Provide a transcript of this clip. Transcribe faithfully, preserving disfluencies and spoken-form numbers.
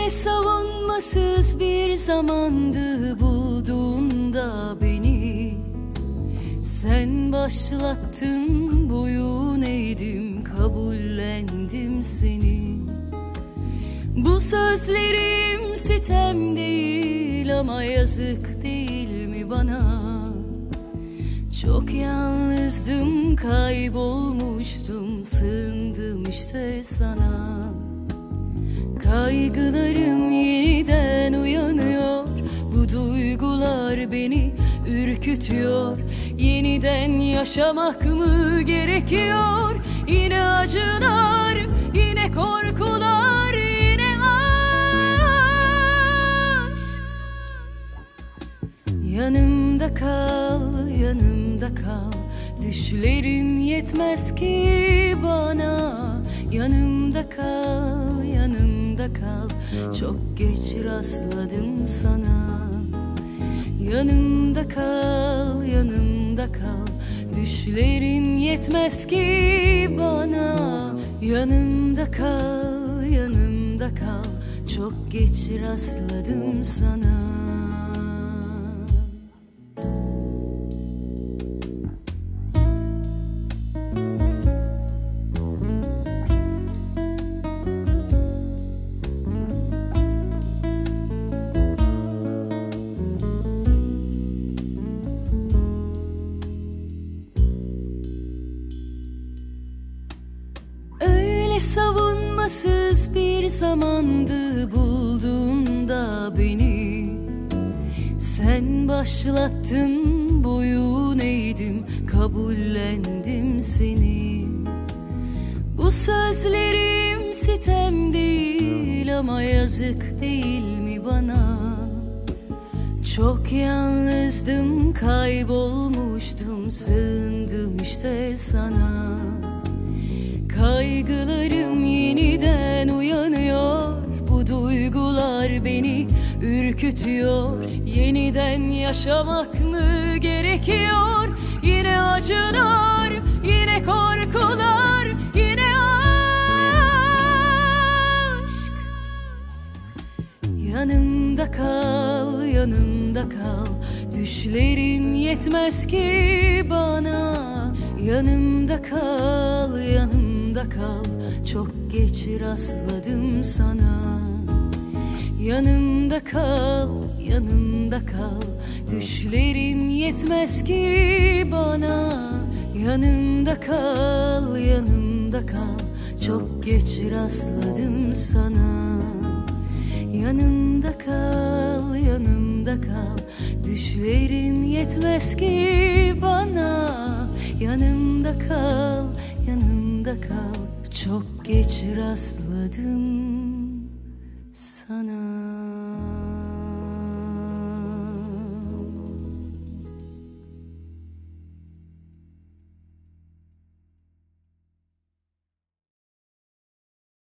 Öyle savunmasız bir zamandı bulduğunda beni. Sen başlattın, boyun eğdim, kabullendim seni. Bu sözlerim sitem değil ama yazık değil mi bana? Çok yalnızdım, kaybolmuştum, sığındım işte sana. Kaygılarım yeniden uyanıyor, bu duygular beni ürkütüyor. Yeniden yaşamak mı gerekiyor? Yine acılar, yine korkular, yine aşk. Yanımda kal, yanımda kal, düşlerin yetmez ki bana. Yanımda kal, yanımda kal, çok geç rastladım sana. Yanımda kal, yanımda kal, düşlerin yetmez ki bana. Yanımda kal, yanımda kal, çok geç rastladım sana. Savunmasız bir zamandı bulduğunda beni. Sen başlattın, boyun eğdim, kabullendim seni. Bu sözlerim sitem değil ama yazık değil mi bana? Çok yalnızdım, kaybolmuştum, sığındım işte sana. Kaygılarım yeniden uyanıyor, bu duygular beni ürkütüyor. Yeniden yaşamak mı gerekiyor? Yine acılar, yine korkular, yine aşk. Yanımda kal, yanımda kal, düşlerin yetmez ki bana. Yanımda kal, yanımda kal, çok geç rastladım sana. Yanımda kal, yanımda kal, düşlerin yetmez ki bana. Yanımda kal, yanımda kal, çok geç rastladım sana. Yanımda kal, yanımda kal, düşlerin yetmez ki bana. Yanımda kal, yanımda kal, çok geç rastladım sana.